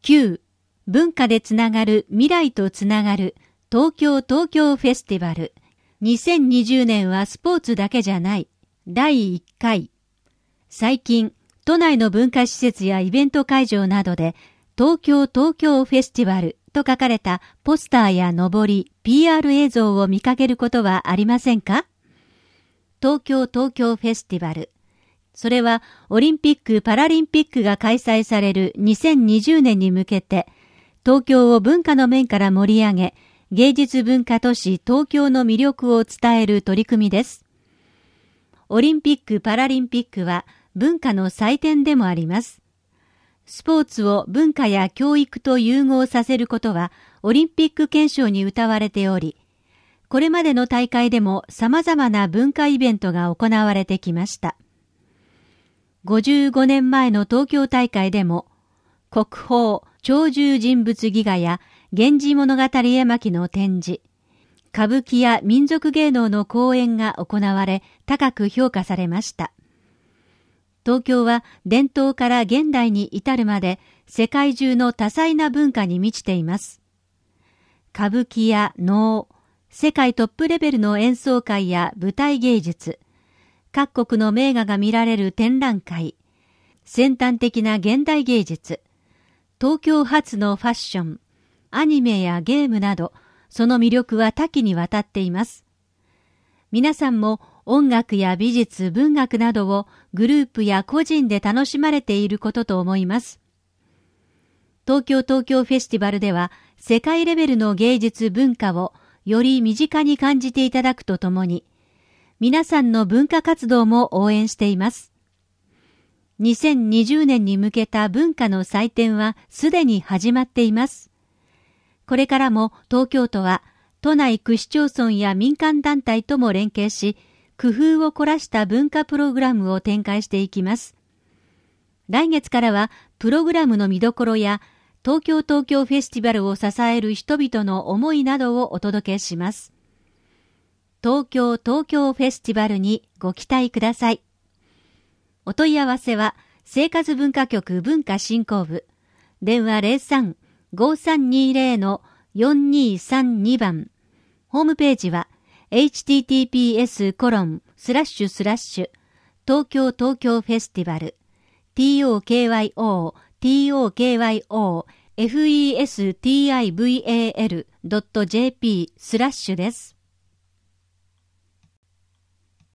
9、文化でつながる未来とつながる東京フェスティバル。2020年はスポーツだけじゃない。第1回。最近、都内の文化施設やイベント会場などで東京フェスティバルと書かれたポスターやのぼり、PR 映像を見かけることはありませんか？東京フェスティバル。それはオリンピック・パラリンピックが開催される2020年に向けて東京を文化の面から盛り上げ、芸術文化都市東京の魅力を伝える取り組みです。オリンピック・パラリンピックは文化の祭典でもあります。スポーツを文化や教育と融合させることはオリンピック憲章に謳われており、これまでの大会でも様々な文化イベントが行われてきました。55年前の東京大会でも、国宝鳥獣人物戯画や源氏物語絵巻の展示、歌舞伎や民族芸能の公演が行われ、高く評価されました。東京は伝統から現代に至るまで世界中の多彩な文化に満ちています。歌舞伎や能、世界トップレベルの演奏会や舞台芸術、各国の名画が見られる展覧会、先端的な現代芸術、東京発のファッション、アニメやゲームなど、その魅力は多岐にわたっています。皆さんも音楽や美術、文学などをグループや個人で楽しまれていることと思います。東京フェスティバルでは世界レベルの芸術文化をより身近に感じていただくとともに、皆さんの文化活動も応援しています。2020年に向けた文化の祭典はすでに始まっています。これからも東京都は都内区市町村や民間団体とも連携し、工夫を凝らした文化プログラムを展開していきます。来月からはプログラムの見どころや東京フェスティバルを支える人々の思いなどをお届けします。東京フェスティバルにご期待ください。お問い合わせは生活文化局文化振興部、電話 03-5320-4232 番、ホームページはhttps:// 東京フェスティバル tokyo.festival.jp/ です。